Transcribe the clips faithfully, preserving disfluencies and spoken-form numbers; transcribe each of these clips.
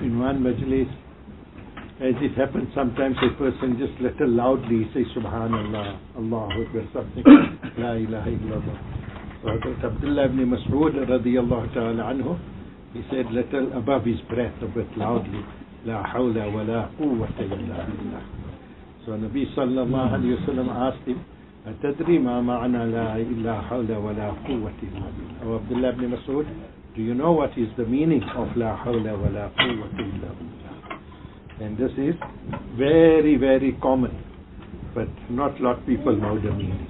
in one majlis, as it happens sometimes, a person just little loudly say Subhanallah, Allahu Akbar, something, La ilaha illallah. So Hazrat Abdullah ibn Mas'ud radiyallahu ta'ala anhu, he said little above his breath, a bit loudly, La hawla wa la quwwata illa billah. So Nabi sallallahu alayhi wa sallam asked him, Atadri ma ma'ana la illa hawla wa la quwwata illa billah. Oh Abdullah ibn Mas'ud, do you know what is the meaning of la hawla wa la quwwata illa billah? And this is very, very common, but not a lot of people know the meaning.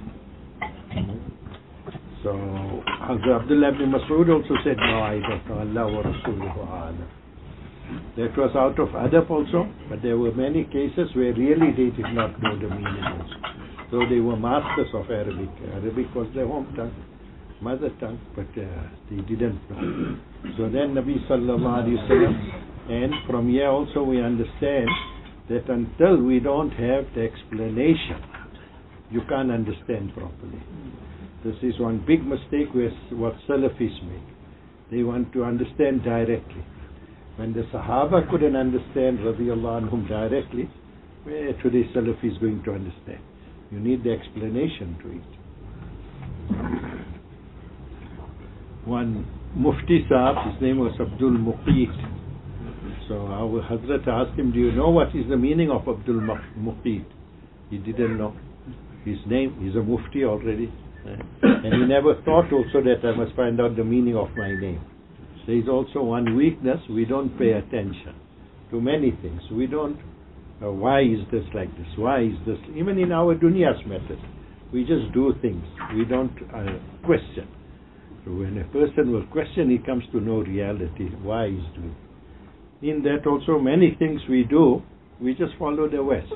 So Hazrat Abdullah ibn Mas'ud also said, no, I don't know, Allah wa Rasuluhu a'lam. That was out of adab also, but there were many cases where really they did not know the meaning also. Though they were masters of Arabic. Arabic was their home tongue, mother tongue, but uh, they didn't know. So then Nabi sallallahu alayhi wa sallam, and from here also we understand that until we don't have the explanation, you can't understand properly. This is one big mistake where what Salafis make. They want to understand directly. When the Sahaba couldn't understand radiyallahu anhum directly, where today Salafi is going to understand? You need the explanation to it. One Mufti Sahab, his name was Abdul Muqit. So our Hazrat asked him, do you know what is the meaning of Abdul Muqit? He didn't know. His name, he's a Mufti already. And he never thought also that I must find out the meaning of my name. There is also one weakness, we don't pay attention to many things. We don't, uh, why is this like this? Why is this? Even in our dunya's method, we just do things. We don't uh, question. So when a person will question, he comes to know reality, why he's doing. In that also many things we do, we just follow the West.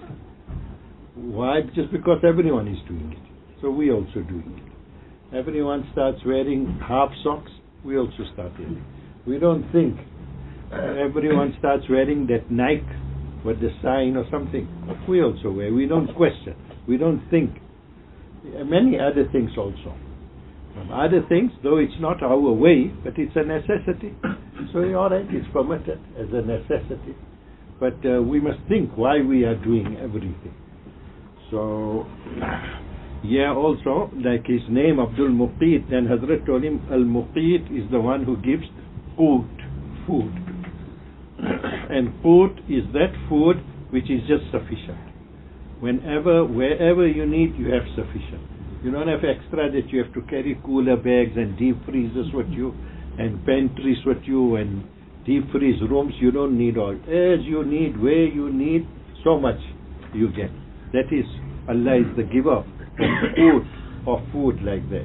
Why? Just because everyone is doing it. So we also doing it. Everyone starts wearing half socks, we also start wearing. We don't think. Everyone starts wearing that Nike with the sign or something. We also wear. We don't question. We don't think. Many other things also. From other things, though it's not our way, but it's a necessity. So alright, it's permitted as a necessity. But uh, we must think why we are doing everything. So, yeah, also, like his name, Abdul Muqit, then Hazrat told him, Al-Muqit is the one who gives food, food. And food is that food which is just sufficient. Whenever, wherever you need, you have sufficient. You don't have extra that you have to carry cooler bags and deep freezers with you, and pantries with you, and deep freeze rooms. You don't need all. As you need, where you need, so much you get. That is, Allah is the giver of food, of food like that.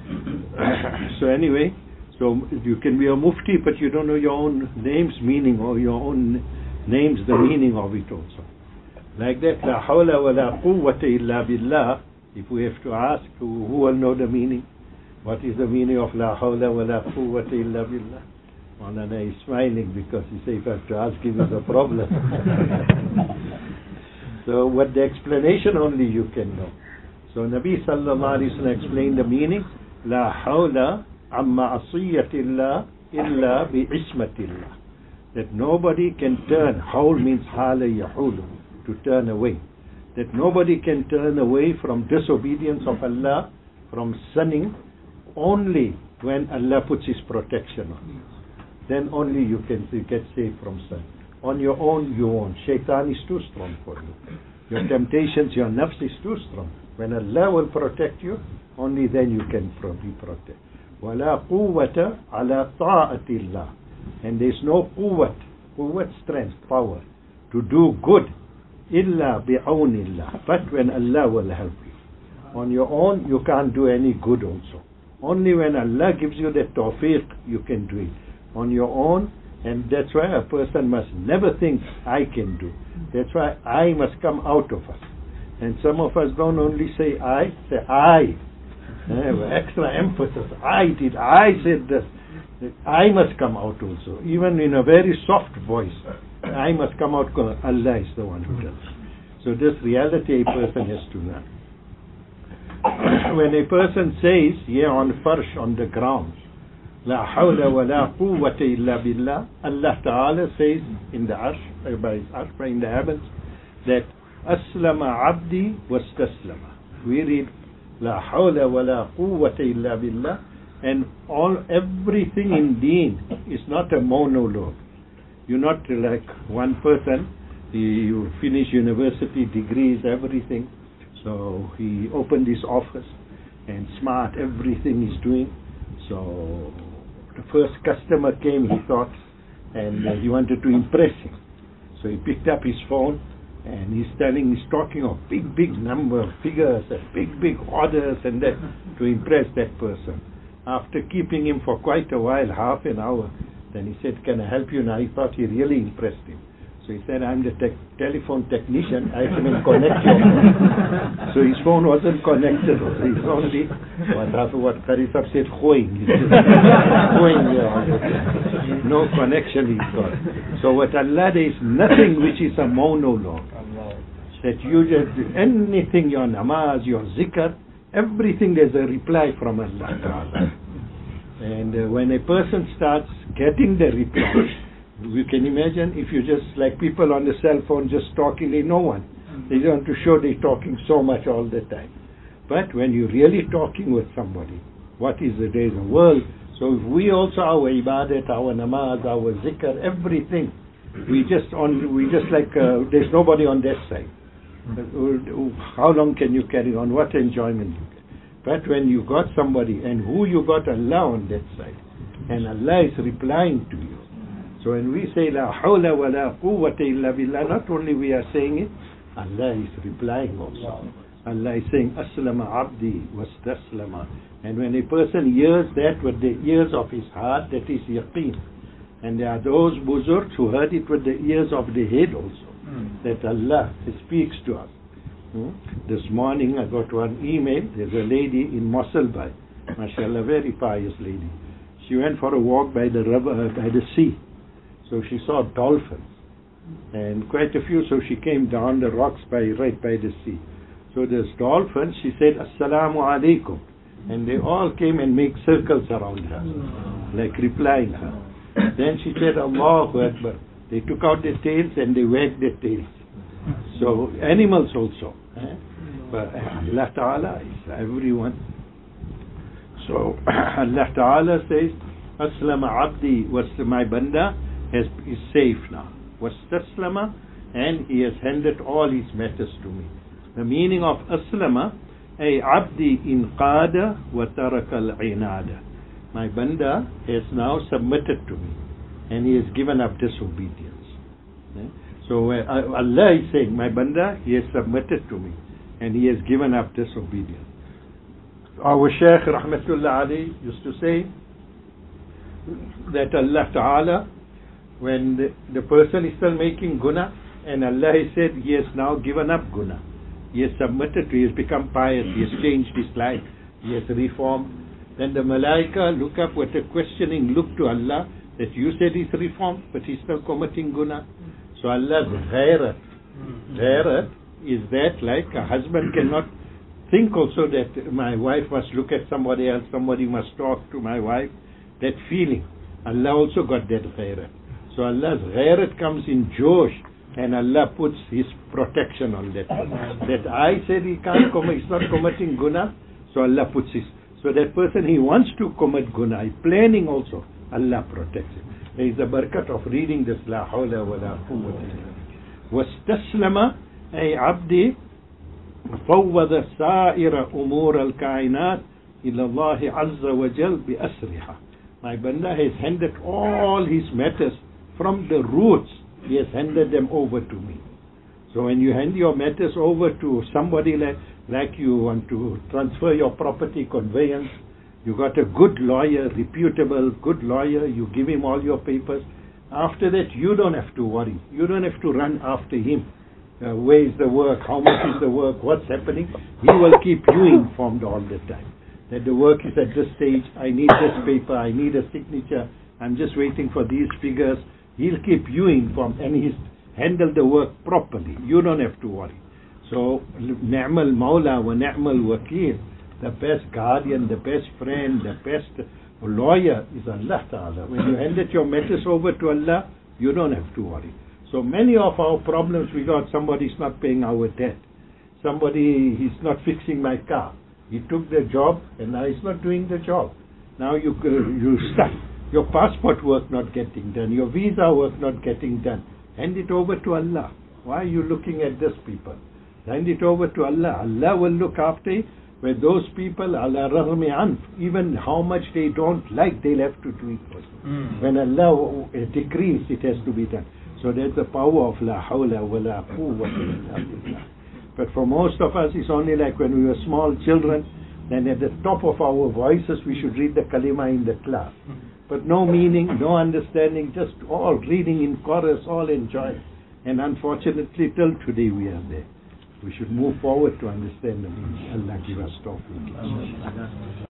So anyway, so you can be a mufti, but you don't know your own name's meaning, or your own name's the meaning of it also. Like that, la hawla wa la quwwata illa billah. If we have to ask, who, who will know the meaning? What is the meaning of la hawla wa la quwwata illa billah? Maulana is smiling because he says if I have to ask him is a problem. So what the explanation only you can know. So Nabi sallallahu alayhi wa sallam explained the meaning, la hawla amma asiyatillah illa bi ismatillah. That nobody can turn, hawl means hala yahulu, to turn away. That nobody can turn away from disobedience of Allah, from sinning, only when Allah puts His protection on you. Then only you can you get saved from sin. On your own, you won't. Shaitan is too strong for you. Your temptations, your nafs is too strong. When Allah will protect you, only then you can be protected. وَلَا قُوَّةَ عَلَى طَاعَةِ اللَّهِ. And there is no quwwat, quwwat, strength, power, to do good, illa bi'awnillah, but when Allah will help you. On your own, you can't do any good also. Only when Allah gives you the tawfiq, you can do it. On your own, and that's why a person must never think, I can do. That's why I must come out of us. And some of us don't only say I, say I. Uh, extra emphasis. I did, I said this. I must come out also, even in a very soft voice. I must come out because Allah is the one who does. So this reality a person has to learn. When a person says, yeah, on farsh, on the ground, La hawla wa la quwwata illa billah. Allah Ta'ala says in the arsh, by his arsh, in the heavens, that aslama abdi wastaslama. We read la hawla wa la quwwata illa billah, and all everything in deen is not a monologue. You're not like one person. You finish university degrees, everything. So he opened his office and smart everything he's doing. So the first customer came, he thought, and uh, he wanted to impress him. So he picked up his phone and he's telling, he's talking of big, big number of figures and big, big orders and that to impress that person. After keeping him for quite a while, half an hour, then he said, can I help you now? He thought he really impressed him. So he said, I'm the te- telephone technician, I can connect your phone. So his phone wasn't connected. So he's only, what, what Karisab said, khoing. Khoing, yeah. No connection he's got. So what Allah, there is nothing which is a monologue. That you just, anything, your namaz, your zikr, everything there's a reply from Allah. And uh, when a person starts getting the reply, you can imagine if you just like people on the cell phone just talking, they no one. They don't want to show they're talking so much all the time. But when you're really talking with somebody, what is the day, the world? So if we also, our ibadat, our namaz, our zikr, everything, we just on, we just like, uh, there's nobody on that side. How long can you carry on? What enjoyment you get? But when you got somebody, and who you got, Allah on that side, and Allah is replying to you. So when we say la hawla wa la quwwata illa billah, not only we are saying it, Allah is replying also. Allah is saying aslama abdi wastaslama. And when a person hears that with the ears of his heart, that is yaqeen. And there are those buzurgs who heard it with the ears of the head also, mm. that Allah speaks to us. Hmm? This morning I got one email. There's a lady in Mosulbai, mashallah, very pious lady. She went for a walk by the river, uh, by the sea. So she saw dolphins and quite a few. So she came down the rocks by right by the sea. So there's dolphins. She said Assalamu alaikum, and they all came and make circles around her, like replying her. Then she said Allahu Akbar. They took out their tails and they wagged their tails. So animals also. Eh? But Allah Ta'ala is everyone. So Allah Ta'ala says, Aslama abdi, was my banda has, is safe now. Wastaslama, and he has handed all his matters to me. The meaning of Aslama, ay abdi inqada wa taraka al-inada. My banda has now submitted to me, and he has given up disobedience. Eh? So uh, Allah is saying, my banda, he has submitted to me, and he has given up disobedience. Our Shaykh Rahmatullah Ali used to say that Allah Ta'ala, when the, the person is still making guna, and Allah has said he has now given up guna, he has submitted to, he has become pious, he has changed his life, he has reformed, then the Malaika look up with a questioning look to Allah, that you said he's reformed, but he's still committing guna. So Allah's ghairat, ghairat is that like a husband cannot think also that my wife must look at somebody else, somebody must talk to my wife, that feeling. Allah also got that ghairat. So Allah's ghairat comes in Josh, and Allah puts his protection on that. That I said he can't commit, he's not committing guna, so Allah puts his. So that person, he wants to commit guna, he's planning also, Allah protects him. There is a barakat of reading this La hawla wa la quwwata illa billah. Wastaslama ay abdi fawwada sa'ira umur al-kainat ila Allah azza wa jal bi asriha. My banda has handed all his matters from the roots, he has handed them over to me. So when you hand your matters over to somebody like, like you want to transfer your property conveyance, you got a good lawyer, reputable, good lawyer, you give him all your papers. After that, you don't have to worry. You don't have to run after him. Uh, where is the work? How much is the work? What's happening? He will keep you informed all the time. That the work is at this stage, I need this paper, I need a signature, I'm just waiting for these figures. He'll keep you informed, and he's handled the work properly. You don't have to worry. So, ni'mal mawla wa ni'mal wakil, the best guardian, the best friend, the best A lawyer is Allah Ta'ala. When you handed your matters over to Allah, you don't have to worry. So many of our problems we got, somebody's not paying our debt. Somebody, he's not fixing my car. He took the job and now he's not doing the job. Now you you stuck. Your passport work not getting done. Your visa work not getting done. Hand it over to Allah. Why are you looking at this people? Hand it over to Allah. Allah will look after it. Where those people, Allah rahmi anf, even how much they don't like, they'll have to do it for you. Mm. When Allah decrees, it has to be done. So that's the power of la hawla wa la quwwata illa billah. But for most of us, it's only like when we were small children, then at the top of our voices, we should read the kalima in the class. But no meaning, no understanding, just all reading in chorus, all enjoy. And unfortunately, till today we are there. We should move forward to understand the meaning. Allah give us tawfiq.